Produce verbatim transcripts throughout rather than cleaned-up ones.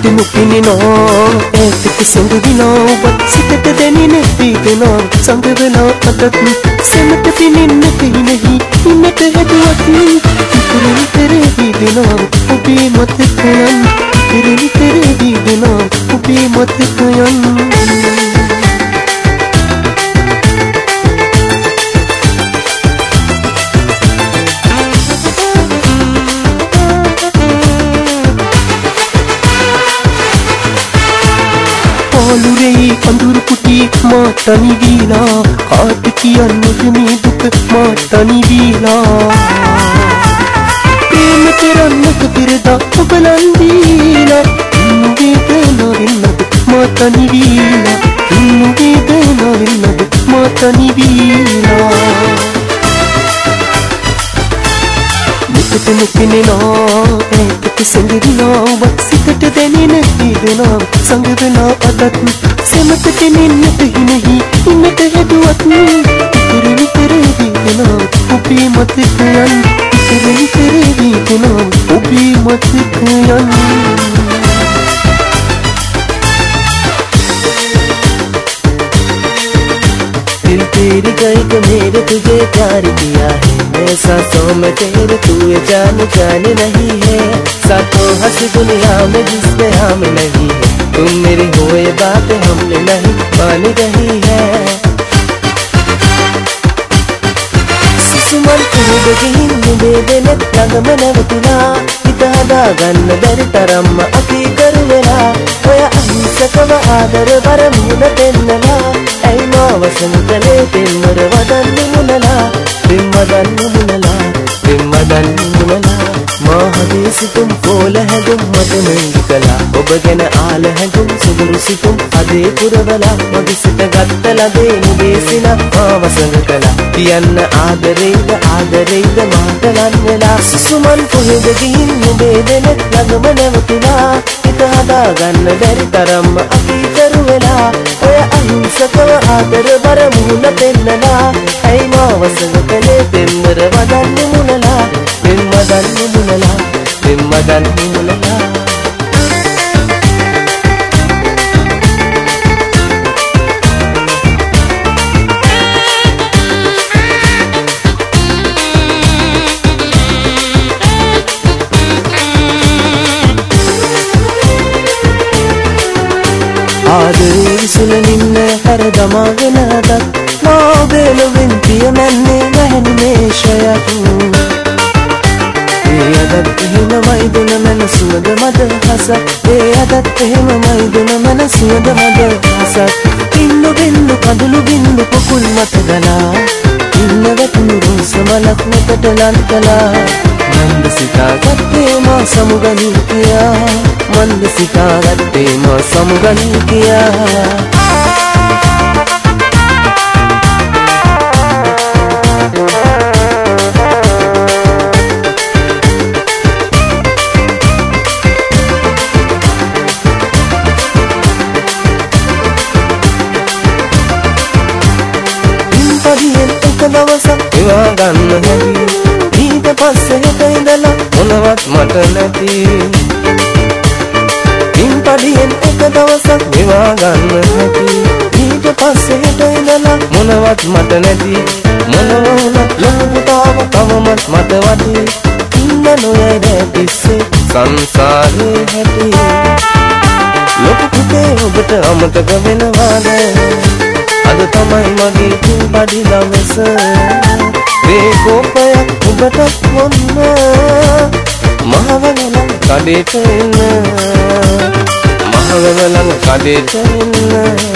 Mukte mukini no ek sangvi no sitat deni ne pide no sangve no adat semat pinin ne kahi nahi imet hedwati kurani tere pide no ubi mat kayan kurani tere pide no ubi mat kayan Alurei andur puti mata ni vila haat kiyan mujhe duk mata ni vila prem tera nak birda balandila vedana vinnad mata ni vila vedana vinnad mata ni vila Mukte mukine no ek sangvi no sitat deni ne pide no sangve no adat semat pinin ne kahi nahi imet hedwati kurani tere pide no ubi mat kayan kurani tere pide no ubi mat kayan दिल तेरी गई को मेरे तुझे प्यार किया है मैं सांसों में तेरे तू ये जान जान नहीं है सातों हंसी दुनिया में जिसमें हम नहीं है तुम मेरी हो ये बातें हमने नहीं मान रही है सुमन तू बगिन मुझे देने लग मन वतुला इतना गन दर तरम अति कर वेला ओया अहिंसकव आदर बर मुन तेन्नला ऐ मा वसंतले तिम्मर वदन मुनला तिम्मदन मुनला तिम्मदन मुनला माँ हदीस तुम कोल है तुम मत मंगी कला ඔබගෙන ආල හැඟුම් සුදුරු සිතුම් අදේ පුරවලා මගිසිත ගත්තලා දේනු දේසිනා මා වසඟ කළා කියන්න ආදරේද ආදරේද මාට ලන් වෙලා සුසුමන් කොහෙද ගිහින් නුඹේ දෙන ළඟම නැවතුණා හිත හදා ගන්න බැරි තරම්ම අකීකරු වෙලා ඔය අහිංසකව ආදර බර මුහුණ පෙන්නලා ඇයි මා වසඟ කළේ පෙම්වර වදන් මුනලා පෙම්වදන් මුනලා පෙම්වදන් මුනලා ආදරේ විසුලනින්න හැරදමාගෙන අදත් නොබෙලුවෙන් පියමැන්නේ නැහැනි මේෂයක් ඒ අදත් එහෙමමයි දුන මන සුවඳ මද හසක් ඒ අදත් එහෙමමයි දුන මන සුවඳ මද හසක් ඉන්නු බින්දු කඳුළු බින්දු පොකුල් මත ගලා ඉන්න වැටුණු රෝස මලක් මතට ලන් කළා මන්ද සිතාගත්තේ මා සමුගනී කියා මන්ද සිතාගත්තේ මා සමුගනී කියා ඉන්පදියෙන් එක දවසක් එවා ගන්න හැදී ඊට පස්සේ හිත ඉඳලා මොනවත් මට නැති ඉන්පදියෙන් එක දවසක් එවා ගන්න හැදී ඊට පස්සේ හිත ඉඳලා මොනවත් මට නැති මොනවා වුණත් ලොකු පුතාව තවමත් මට වටි ඉන්න නොයයි නැතිස්සේ සංසාරේ හැටි ලොකු පුතේ ඔබට අමතක වෙනවාද අද තමයි මගේ කුඹඩි ළවස මේ කෝපයක් ඔබට මොන්න මහවැල කඩේට එන්න මහවැල කඩේට එන්න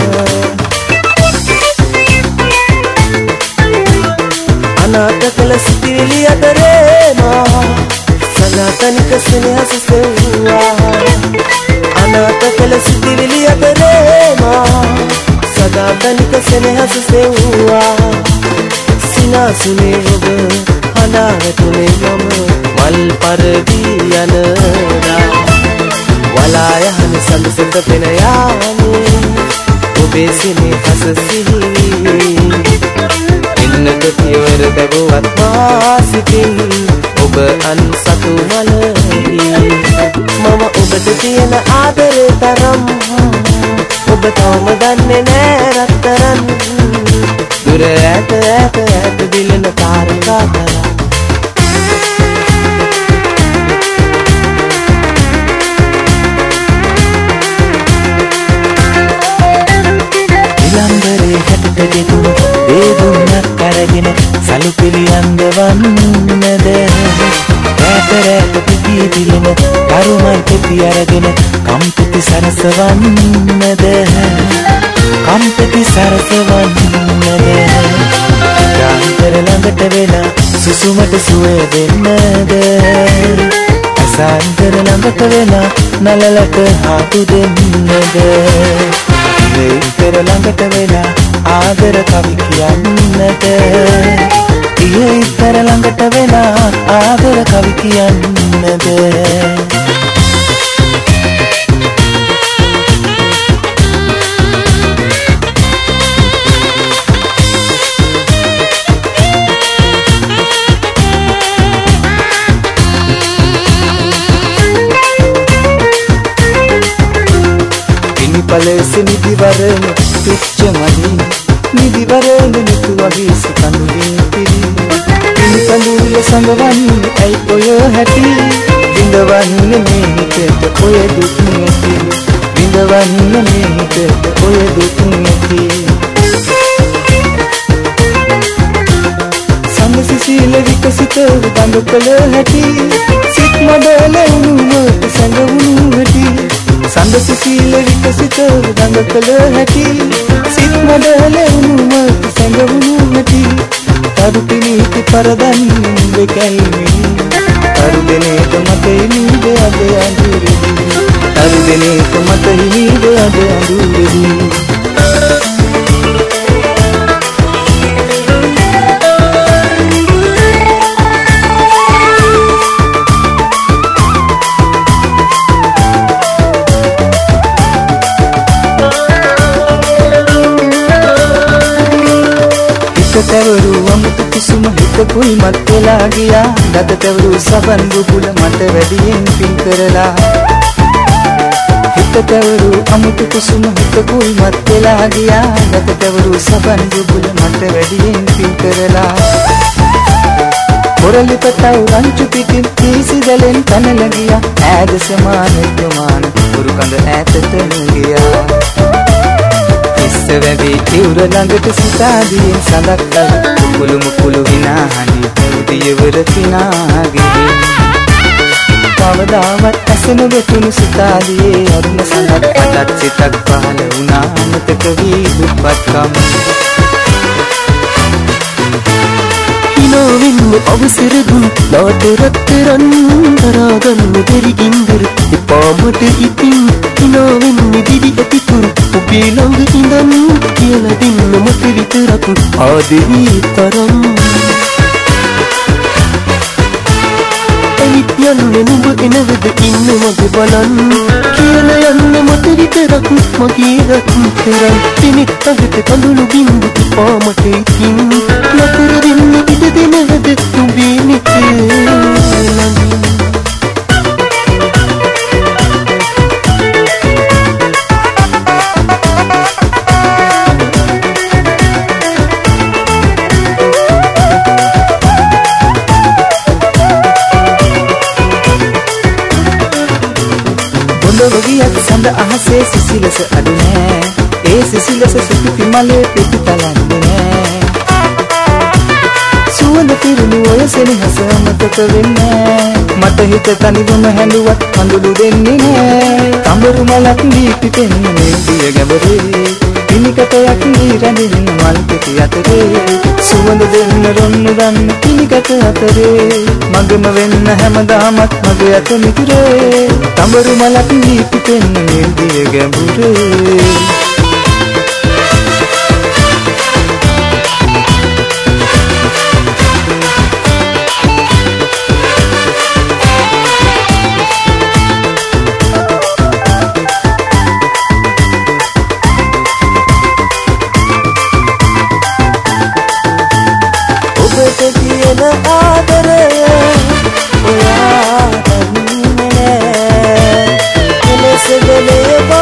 අනාථ කළ සිටිවිලි අතරේ මා සනාතනික සෙනෙහස සෙව්වා අනාථ කළ සිටිවිලි අතරේ මා සදාතනික සෙනෙහස සෙව්වා සිනාසුනේ ඔබ හඬා වැටුනේ මම මල් පරදී යනදා වලා යහන සඳ සඳ පෙන යානේ ඔබේ සෙනෙහස සිහිවි ඉන්නක පියවර බැබුවත් මා සිතින් ඔබ අන් සතු මලයි මම ඔබට තියෙන ආදරේ තරම් ඔබ තවම දන්නේ නෑ රත්තරන් දුර ඈත ඈත ඈත දිලන තාරකා තරම් ඉලම්බරේ හැටට ගෙතුණු වේදුන්නක් අරගෙන සලු පිළියන්ද වන්නද රැට රැට පිපී දිලන කරුමයි පෙති අරගෙන කම්පිති සරසවන්නද කම්පිති සරසවන්නද ගාන්තර ළඟට වෙලා සුසුමට සුවය දෙන්නද අසාන්තර ළඟට වෙලා නලලට හාතු දෙන්නද ඉතර ළඟට වෙලා ආදර කවි කියන්නට ඉතර ළඟට වෙලා ආදර කවි කියන්නද පලෙස නිදිවරණ පිච්ච මඩි නිදිවරණ නිතු වගේ සිතඳුලින් පිරි ඉනි කඳුල සංගවන්නේ ඇයි ඔය හැටි විඳවන්නේ මේ හිතට ඔය දුක් නැති විඳවන්නේ මේ හිතට ඔය දුක් නැති සම්සිසිල විකසිත දඟ කළ හැටි සිත් මඩල උණුමට සංගවුණු හැටි සම්සිසිල විකසිත දඟ කළ හැටි සිත් මඩල උණුමට සංගවුණු හැටි තරු පිණිති පරදන් වෙකල්මි තරු දෙනේක මත හිමිද අද අඳුරෙහි තරු දෙනේක මත හිමිද අද අඳුරෙහි තවරු අමුතු කුසුම හිත කුයි මත් වෙලා ගියා දත තවරු සබන් බුබුල මට වැඩියෙන් පින් කරලා හිත තවරු අමුතු කුසුම හිත කුයි මත් වෙලා ගියා දත තවරු සබන් බුබුල මට වැඩියෙන් පින් කරලා පොරලි පතව රංචු පිටින් තීසි දැලෙන් තනල ගියා ඈද සමාන ප්‍රමාණ පුරු කඳ ඈතට ගියා වැවි ඉවුර ළඟට සිතාදීන් සඳක් කල කුකුළු මුකුළු විනාහනි උදියවර තිනාගේ කවදාවත් ඇසෙන වෙතුණු සිතාදියේ අරුණ සඳක් අදත් සිතක් පහළ වුණා අමතක වී දුප්පත්කම් හිනෝවින්න අවසර දුන් නාට රත්තරන් තරාගන්න දෙරි ගින්දර එපාමට ඉතින් හිනෝවින්න දිවි ඇතිතුරු ඔබේ ළඟ ඉඳන් කියලා දෙන්න මට විතරක් ආදරේ තරම් එනිත් යන්නේ නුඹ එනවද ඉන්න මගේ බලන් කියලා යන්න මට විතරක් මගේ රත්තරන් දෙනෙත් අගට කඳුළු බින්දු පාමට ඉතින් නතර දෙන්න ඉඩ දෙනවද ඔබේ නෙත ළඟින් වගියක් සඳ අහසේ සිසිලස අඩු නෑ ඒ සිසිලස සුපිපි මලේ පිටි තලන්නේ නෑ සුවඳ පිරුණු ඔය සෙනෙහස අමතක වෙන්නේ මට හිත තනිවම හැඬුවත් කඳුළු දෙන්නේ නෑ තඹරු මලක් දීපි පෙන්නේ දිය ගැඹුරේ පිනිකටයක් දී රැඳෙන මල් පෙති අතරේ සුවඳ දෙන්න රොන්න දන්න පිනිකට අතරේ මගම වෙන්න හැමදාමත් මගේ අත මිතුරේ තඹරු මලක් දීපි පෙන්නේ දිය ගැඹුරේ Oya,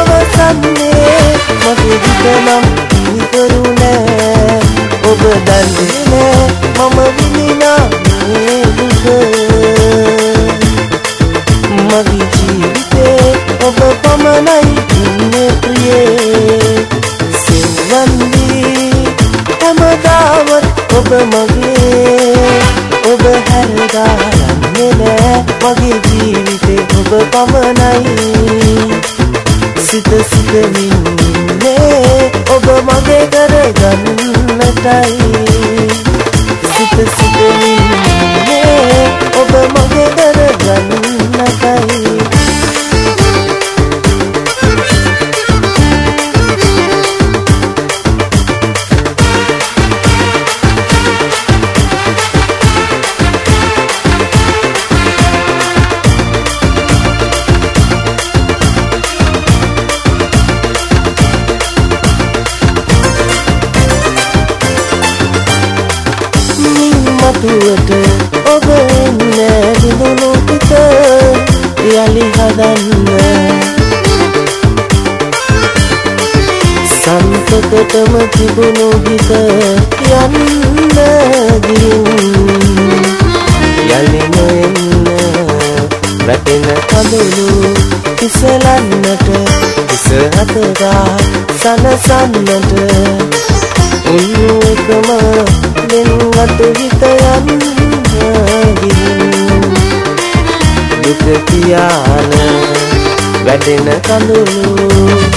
මගේ ජීවිතේ ඔබ පමණයි සිත සිතමින්නේ ඔබ මගේ කරගන්නටයි සිත සිතමින්නේ ඔබ මගේ කරගන්නටයි මතුවට ඔබ එන්නේ දිනුණු පිට යලි හදන්න සම්පතටම තිබුණු හිත යන්න ගින් යලි නොඑන්න වැටෙන කඳුළු ඉසලන්නට ඉස හතගා සනසන්නට උන්නු එකම දෙන්නට හිත යන්න ගිහින් දුක තියාන වැටෙන කඳුළු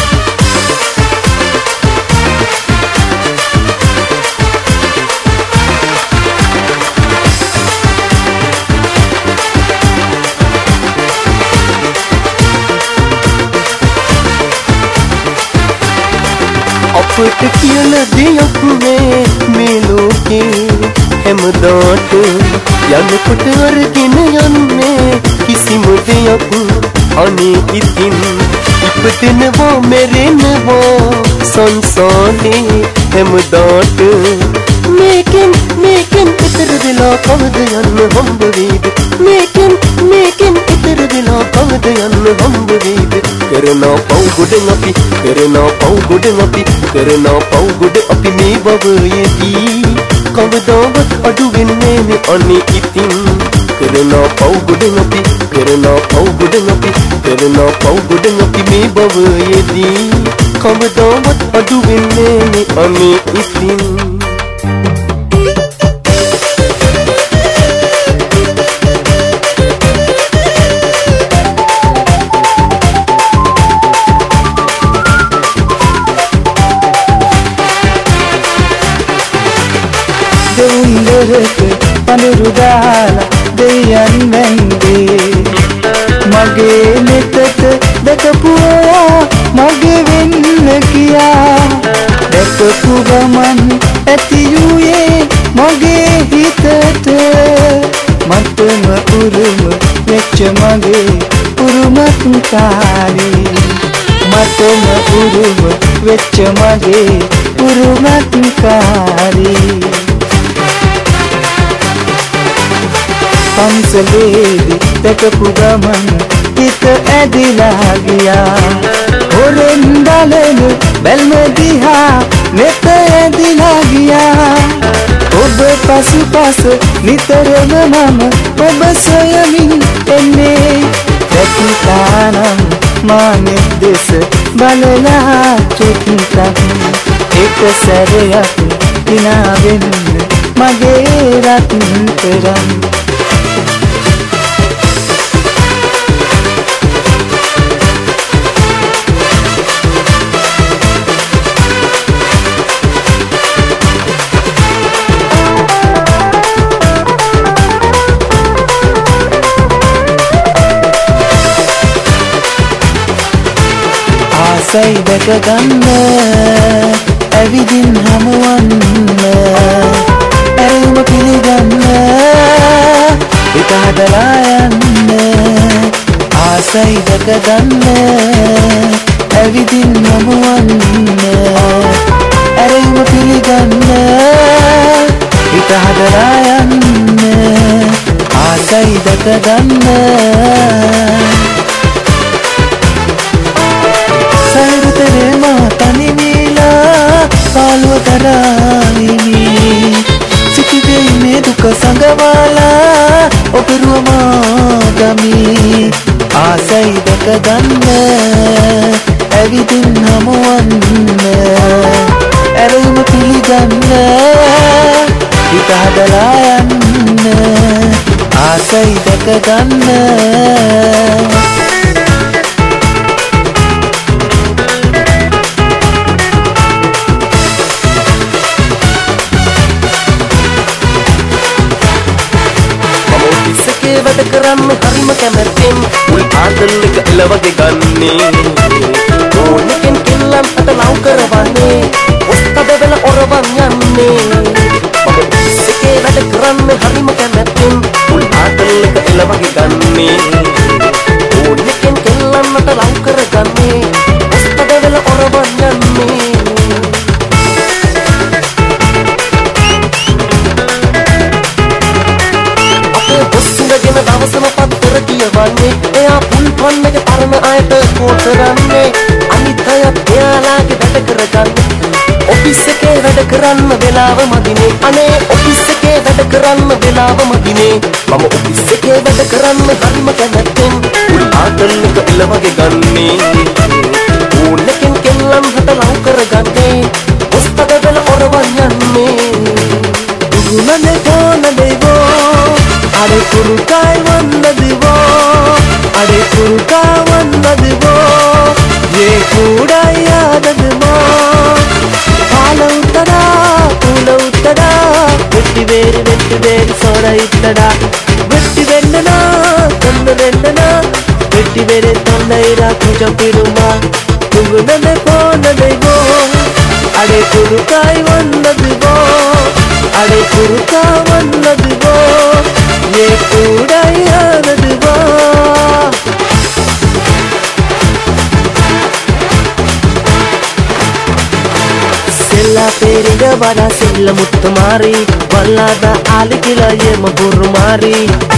අපට කියන දෙයක් මේ මේ ලෝකේ හැමදාට යනකොට අරගෙන යන්නේ කිසිම දෙයක් අනේ ඉතින් ඉපදෙනවා මැරෙනවා සංසාරේ හැමදාට මේකෙන් මේකෙන් ඉතර වෙලා කවද යන්න හම්බ වේද මේකෙන් මේකෙන් ඉතර වෙලා කවද යන්න හම්බ වේද කරනා පව් ගොඩ අපි කරනා පව් ගොඩ අපි කරනා පව් ගොඩ අපි මේ භවයේදී කවදාවත් අඩු වෙන්නේ නේ අනේ ඉතින් කරනා පව් ගොඩ අපි කරනා පව් ගොඩ අපි කරනා පව් ගොඩ අපි මේ භවයේදී කවදාවත් අඩු වෙන්නේ නේ අනේ ඉතින් දෙවුන්දරක පඳුරු දාලා දෙයයන් වැන්දේ මගේ නෙතට දැකපු අයා මගේ වෙන්න කියා දැකපු ගමන් ඇතියුයේ මගේ හිතට මටම උරුම වෙච්ච මගේ උරුමත්කාරී මටම උරුම වෙච්ච මගේ උරුමත්කාරී පන්සලේදී දැකපු ගමන් හිත ඇදිලා ගියා හොරෙන් බලන බැල්ම දිහා නෙත ඇදිලා ගියා ඔබ පසුපස නිතරම මම ඔබ සොයමින් එන්නේ දැකිතානම් මානෙ දෙස බලලා චුට්ටක් එක සැරයක් දිනා වෙන්න මගේ රත්තරන් ආසයි දැක ගන්න ඇවිදින් හමුවන්න ඇරුම පිළිගන්න හිත හදලා යන්න ආසයි දැක ගන්න ඇවිදින් හමුවන්න ඇරුම පිළිගන්න හිත හදලා යන්න ආසයි දැක ගන්න පාළුව කරායිනි සිටිවේ මේ දුක සංගවාලා ඔබරුවමා ගමි ආසයි දැක ගන්න ඇවිදින් හමුවන්න ඇරුම පිළිගන්න හිත හදලා යන්න ආසයි දැක ගන්න වැඩ කරන්න හරිම කැමැත්තෙන් උල් ආතල් එක එලවගේ ගන්නේ ඕනෙකින් කෙල්ලන් අත ලව් කරවන්නේ ඔස්තද වෙල ඔරවන් යන්නේ මම ඉස්සකේ වැඩ කරන්න හරිම කැමැත්තෙන් උල් ආතල් එක එලවගේ ගන්නේ ඕනෙකින් කෙල්ලන් අත ලව් කරගන්නේ ඔස්තද වෙල ඔරවන් යන්නේ දවසම පත්තර කියවන්නේ එයා පුල් පන්න එක තරම අයට කෝල් කරන්නේ අනිත් අය එයාලාගේ වැඩ කරගන්නේ ඔෆිස් එකේ වැඩ කරන්න වෙලාව මදිනේ අනේ ඔෆිස් එකේ වැඩ කරන්න වෙලාව මදිනේ මම ඔෆිස් එකේ වැඩ කරන්න හරිම කැමැත්තෙන් පුල් ආතල් එක එලවගේ ගන්නේ ඕනෙකින් කෙල්ලන් හට ලව් කරගන්නේ ඔස්තද වෙල ඔරවන් යන්නේ දුරුනනේ තෝනදේවෝ अरे कुरुकाय वन्नदिवो अरे कुरुका वन्नदिवो ये कूडयाददिवो पाल उत्तरा पूल उत्तरा वेट्टि वेरि वेट्टि वेरि सोड इत्तडा वेट्टि वेन्नना तन्न वेन्नना वेट्टि वेरि तन्नैरा कुजपिरुमा कुगुनने पोनदेवो अरे कुरुकाय वन्नदिवो अरे कुरुका वन्नदिवो ये कूडयाददिवो सेल्ला पेरिग वरा सेल्ल मुत्तु मारी वल्लाद आलिकिल येम बुर्रु मारी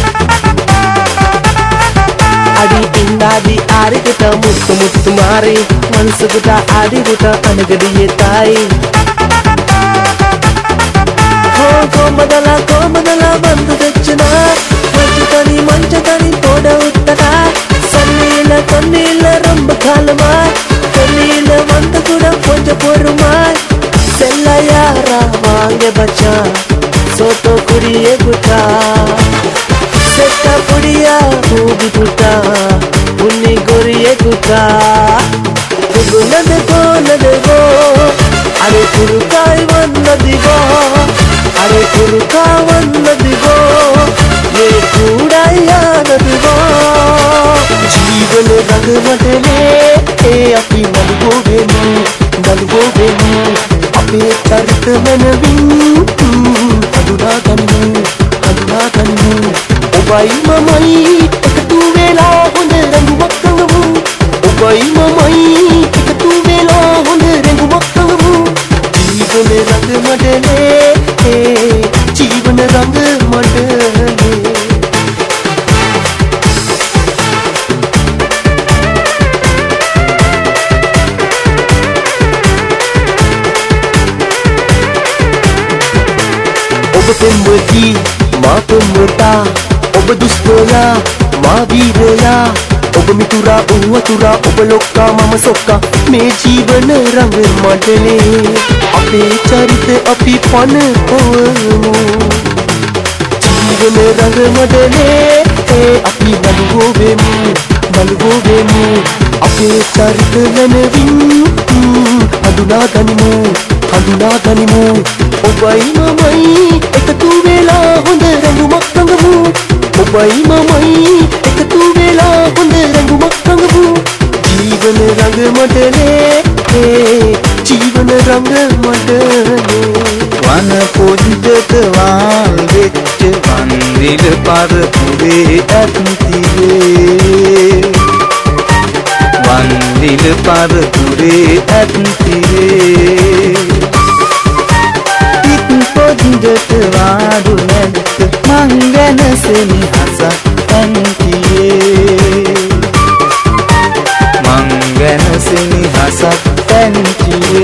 अडी इंदादी आरिगिट मुत्तु मुत्तु मारी मनसुगुट आदिगुट अनगडिये ताई कोमदला कोमदला बंदु तेच्चिना मंचतनी मंचतनी तोड उත්තरा सन्नील कन्नील रंब कालमा कन्नील वंद कुड कोंज पोरुमा सेल्ला यारा वांगे बच्चा सोतो कुड़िये गुटा सेट्टा पुड़िया भूबी गुटा उन्नी गोरिये गुटा गुनद कोनद गो अरे कुरुकाय वन्नदिवो अरे कुरुका वन्नदिवो ये कूडयाददिवो जीवन रंगमटने ए अपि मलगोवेनु मलगोवेनु अपे चरित मनविन अदुना गन्नु अदुना गन्नु ओबई ममई एकतु वेला होंद रंगुमක් රඟමු ඔබයි මමයි එකතු වෙලා හොඳ රංගුමක් රඟමු ජීවන රංග මඩලේ ජීවන රංග මඩලේ ඔබ පෙම්වති මා පෙම්වතා ඔබ දුෂ්කරයා මා වීරයා ඔබ මිතුරා උවතුරා ඔබ ලොක්කා මම සොක්කා මේ ජීවන රංග මඩලේ අපේ චරිත අපි පන පොවමු ජීවන රංග මඩලේ අපි මලුවෝ වෙමු මලුවෝ වෙමු අපේ චරිත නැනවින් හඳුනා ගනිමු හඳුනා ගනිමු ඔබයි මමයි එකතු වෙලා හොඳ රංගුමක් රඟමු ඔබයි මමයි එකතු වෙලා හොඳ රංගුමක් රඟමු ජීවන රංග මඩලේ ජීවන රංග මඩලේ වන පොඩ්ඩක වාල් වෙච්ච වන්විල පරපුරේ ඇත්තිවේ වන්විල පරපුරේ ඇත්තිවේ පොඩ්ඩට වාඩු නැද්ද මං ගැන සෙනෙහසක් පැන්තියේ මං ගැන සෙනෙහසක් පැන්තියේ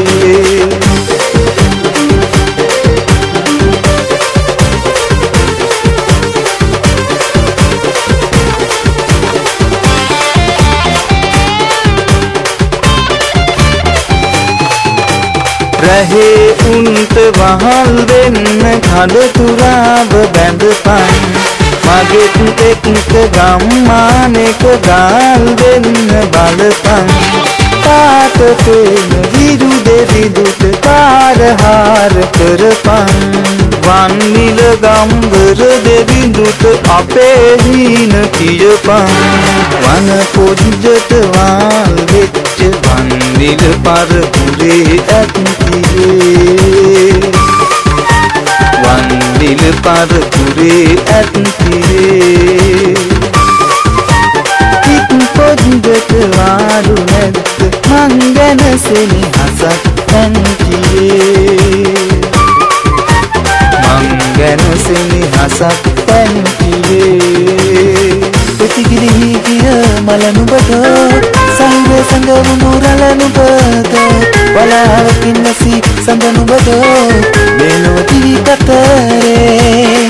रहे उन्त वहाल देन खड़ तुराब बैंड पान මගෙත් එක්ක ගම්මානෙක ගාල් දෙන්න බලපන් පාට පේන විදුද විදුට පාරහාර කරපන් වන්නිල ගම්බර දෙවිඳුට අපේ හීන කියපන් වන පොඩ්ඩට වාල් වෙච්ච වන්නිල පරපුරේ ඇත්තියේ වන්නිල පරපුරේ ඇත්තියේ හිත් පොඩ්ඩට වාරු නැත්ත මං ගැන සෙනෙහසක් පැන්තියේ මං ගැන සෙනෙහසක් පැන්තියේ ප්‍රතිගිලි ගිය මල නුඹද සංග සංගවුණු රළ නුඹද වලාවකින් නැසි සඳ නුඹද මෙලොවදී කතරේ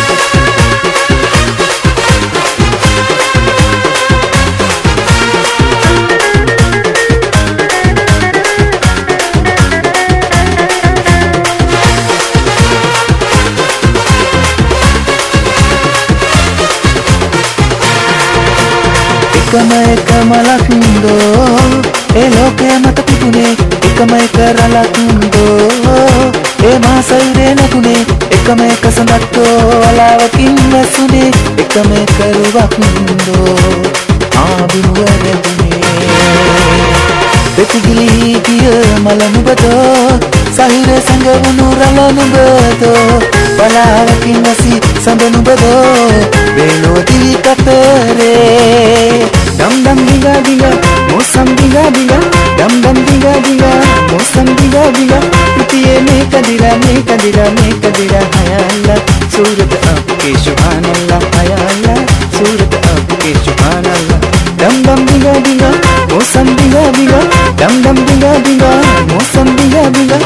එකම එක මලක්දෝ ඒ ලෝකය මත පිපුනේ එකම එක රලක්දෝ ඒ මාසයිරේ නැතුනේ එකම එක සඳක්දෝ වලාවකින් වැසුනේ එකම එක රුවක්දෝ ආබිනුව රැඳුනේ ප්‍රතිගිලි ගිය මල නුඹදෝ සහිර සංගවුණු රළ නුඹදෝ වලාවකින් වැසි සඳ නුඹදෝ වෙලොදී කතරේ dam dam diga diga mosam diga diga dam dam diga diga mosam diga diga putiye me kadira me kadira me kadira hayalla surat aapke subhanallah hayalla surat aapke subhanallah dam dam diga diga mosam diga diga dam dam diga diga mosam diga diga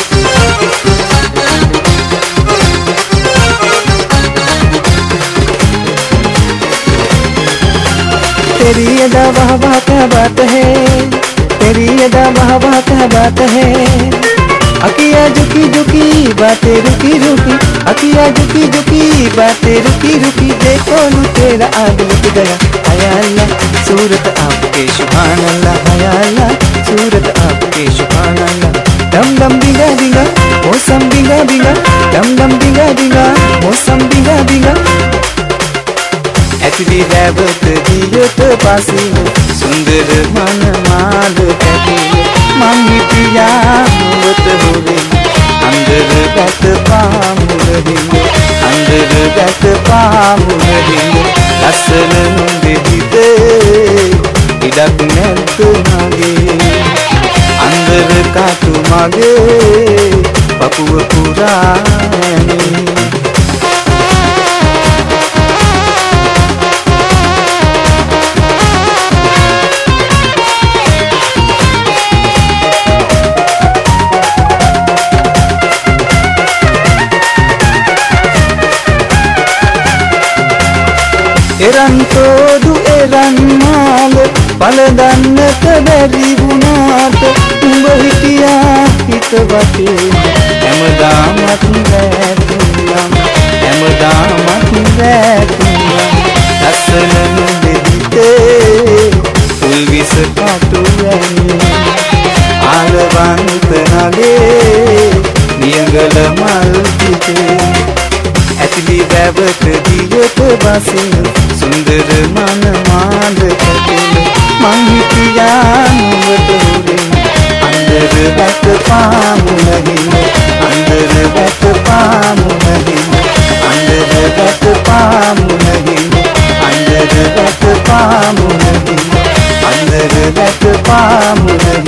तेरी अदा वाह वाह क्या बात है तेरी अदा वाह वाह क्या बात है अकिया झुकी झुकी बातें रुकी रुकी अकिया झुकी झुकी बातें रुकी रुकी देखो नू तेरा आग लग गया हाया अल्लाह सूरत आपके सुभान अल्लाह हाया अल्लाह सूरत आपके सुभान अल्लाह दम दम दिगा दिगा मौसम दिगा दिगा दम दम दिगा दिगा मौसम दिगा दिगा ඇතිලි රැවත දියට පසින සුන්දර මන මාල පැතිල මං හිටියා නුවත හොරෙන් අන්දර ගැට පාමුලෙහිම අන්දර ගැට පාමුලෙහිම ලස්සන නුඹෙහිද ඉඩක් නැත්ත මගේ අන්දර කාතු මගේ පපුව පුරා යන්නේ එරන් තෝදු එරන් මාල පලදන්නට බැරි වුණාට උඹ හිටියා හිත වටේ හැමදාමත් වැටුණා හැමදාමත් වැටුණා ලස්සන නුඹෙහිතේ උල් විස කටු වැනි ආලවන්ත නගේ නියඟල මල් පිටේ ඇතිලි වැවට දියට බසින සුන්දර මන මාල කැටෙන මං හිටියා නුඹට හොරෙන් අන්දර වැට පාමුලෙහිම අන්දර වැට පාමුලෙහිම අන්දර වැට පාමුලෙහිම අන්දර වැට පාමුලෙහිම අන්දර වැට පාමුලෙහිම